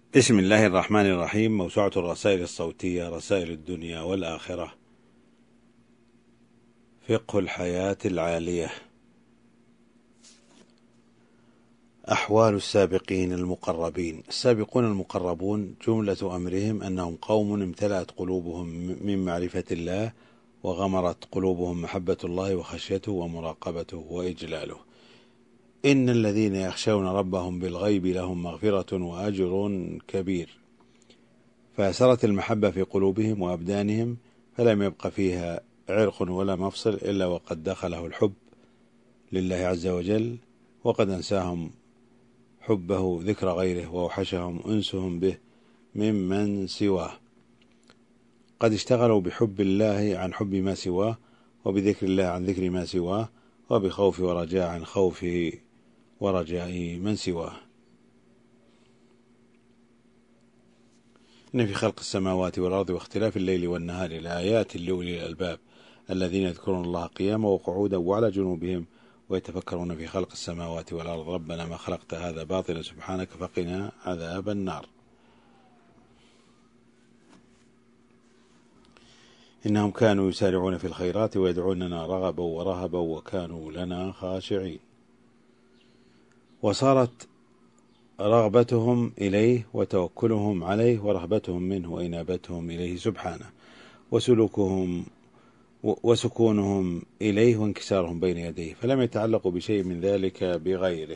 بسم الله الرحمن الرحيم. موسوعة الرسائل الصوتية، رسائل الدنيا والآخرة، فقه الحياة العالية. أحوال السابقين المقربين. السابقون المقربون جملة أمرهم أنهم قوم امتلأت قلوبهم من معرفة الله، وغمرت قلوبهم محبة الله وخشيته ومراقبته وإجلاله. إن الذين يخشون ربهم بالغيب لهم مغفرة وأجر كبير. فأسرت المحبة في قلوبهم وأبدانهم، فلم يبق فيها عرق ولا مفصل إلا وقد دخله الحب لله عز وجل، وقد أنساهم حبه ذكر غيره، وأوحشهم أنسهم به ممن سواه. قد اشتغلوا بحب الله عن حب ما سواه، وبذكر الله عن ذكر ما سواه، وبخوف ورجاء عن خوف ورجاء من سواه. إن في خلق السماوات والأرض واختلاف الليل والنهار لآيات لأولي الألباب الذين يذكرون الله قياما وقعودا وعلى جنوبهم ويتفكرون في خلق السماوات والأرض ربنا ما خلقت هذا باطلا سبحانك فقنا عذاب النار. إنهم كانوا يسارعون في الخيرات ويدعوننا رغبا ورهبا وكانوا لنا خاشعين. وصارت رغبتهم إليه وتوكلهم عليه ورهبتهم منه وإنابتهم إليه سبحانه، وسكونهم إليه وانكسارهم بين يديه، فلم يتعلقوا بشيء من ذلك بغيره.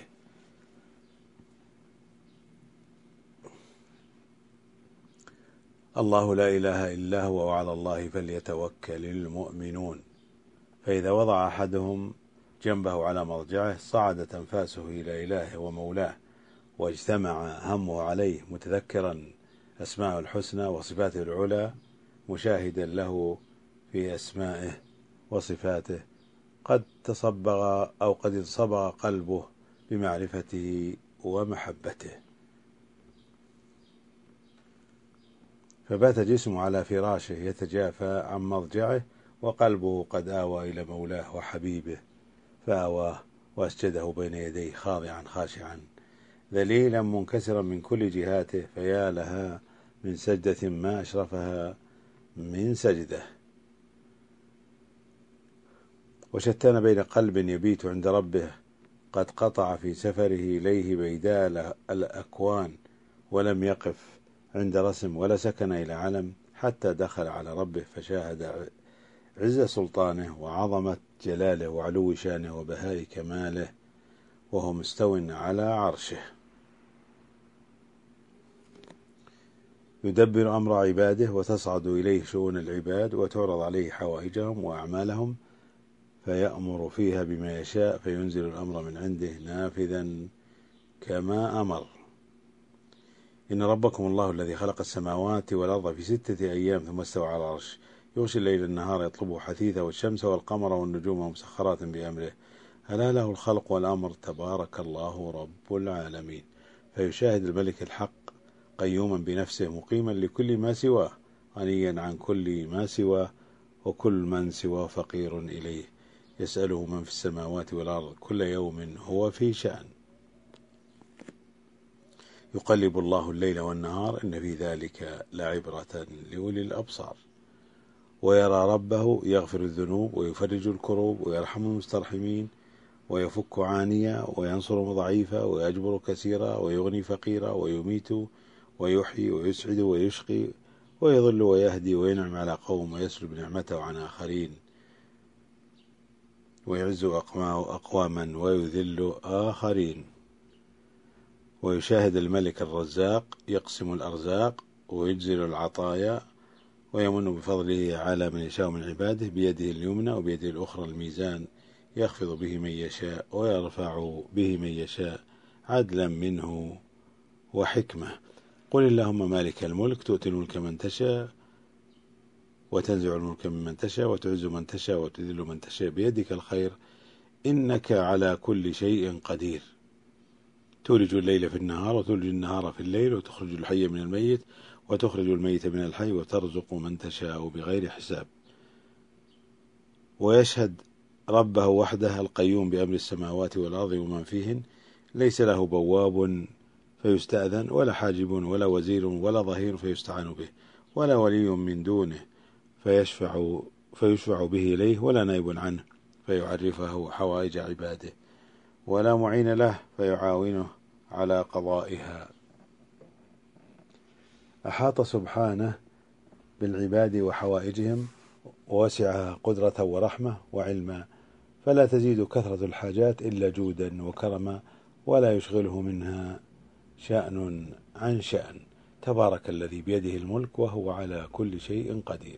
الله لا إله إلا هو وعلى الله فليتوكل المؤمنون. فإذا وضع أحدهم جنبه على مضجعه صعدت أنفاسه إلى إلهه ومولاه، واجتمع همه عليه، متذكرا أسماءه الحسنى وصفاته العلى، مشاهدا له في أسمائه وصفاته، قد انصبغ قلبه بمعرفته ومحبته، فبات جسمه على فراشه يتجافى عن مضجعه، وقلبه قد آوى إلى مولاه وحبيبه، فآواه وأسجده بين يديه خاضعا خاشعا ذليلا منكسرا من كل جهاته، فيا لها من سجدة ما أشرفها من سجده. وشتان بين قلب يبيت عند ربه قد قطع في سفره إليه بيداء الأكوان، ولم يقف عند رسم ولا سكن إلى علم، حتى دخل على ربه فشاهد عز سلطانه وعظمة جلاله وعلو شانه وبهاء كماله، وهو مستو على عرشه يدبر أمر عباده، وتصعد إليه شؤون العباد، وتعرض عليه حوائجهم وأعمالهم، فيأمر فيها بما يشاء، فينزل الأمر من عنده نافذا كما أمر. إن ربكم الله الذي خلق السماوات والأرض في 6 أيام ثم استوى على العرش، يغشي الليل النهار يطلبه حثيثا، والشمس والقمر والنجوم مسخرات بأمره، ألا له الخلق والأمر، تبارك الله رب العالمين. فيشاهد الملك الحق قيوما بنفسه مقيما لكل ما سواه، غنيا عن كل ما سواه، وكل من سواه فقير إليه، يسأله من في السماوات والأرض كل يوم هو في شأن. يقلب الله الليل والنهار إن في ذلك لعبرة لأولي الأبصار. ويرى ربه يغفر الذنوب ويفرج الكروب ويرحم المسترحمين ويفك عانيا وينصر ضعيفا ويجبر كثيرا ويغني فقيرا ويميت ويحيي ويسعد ويشقي ويضل ويهدي وينعم على قوم ويسلب نعمته عن آخرين ويعز أقواما ويذل آخرين. ويشاهد الملك الرزاق يقسم الأرزاق ويجزل العطايا ويمن بفضله على من يشاء من عباده، بيده اليمنى وبيده الأخرى الميزان، يخفض به من يشاء ويرفع به من يشاء عدلا منه وحكمة. قل اللهم مالك الملك تؤتي الملك من تشاء وتنزع الملك ممن تشاء وتعز من تشاء وتذل من تشاء بيدك الخير إنك على كل شيء قدير. تولج الليل في النهار وتولج النهار في الليل، وتخرج الحي من الميت وتخرج الميت من الحي، وترزق من تشاء بغير حساب. ويشهد ربه وحده القيوم بأمر السماوات والأرض ومن فيهن، ليس له بواب فيستأذن، ولا حاجب ولا وزير ولا ظهير فيستعان به، ولا ولي من دونه فيشفع به إليه، ولا نائب عنه فيعرفه حوائج عباده، ولا معين له فيعاونه على قضائها. أحاط سبحانه بالعباد وحوائجهم، ووسعها قدرة ورحمة وعلما، فلا تزيد كثرة الحاجات إلا جودا وكرما، ولا يشغله منها شأن عن شأن. تبارك الذي بيده الملك وهو على كل شيء قدير.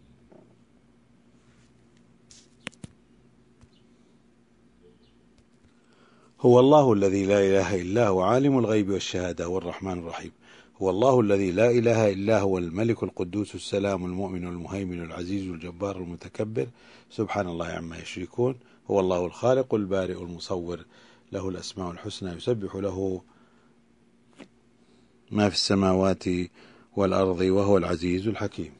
هو الله الذي لا إله إلا هو عالم الغيب والشهادة والرحمن الرحيم. هو الله الذي لا إله إلا هو الملك القدوس السلام المؤمن المهيمن العزيز الجبار المتكبر، سبحان الله عما يشركون. هو الله الخالق البارئ المصور، له الأسماء الحسنى، يسبح له ما في السماوات والأرض، وهو العزيز الحكيم.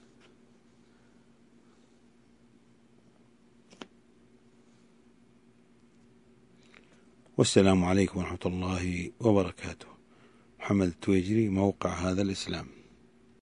والسلام عليكم ورحمة الله وبركاته. محمد التويجري، موقع هذا الإسلام.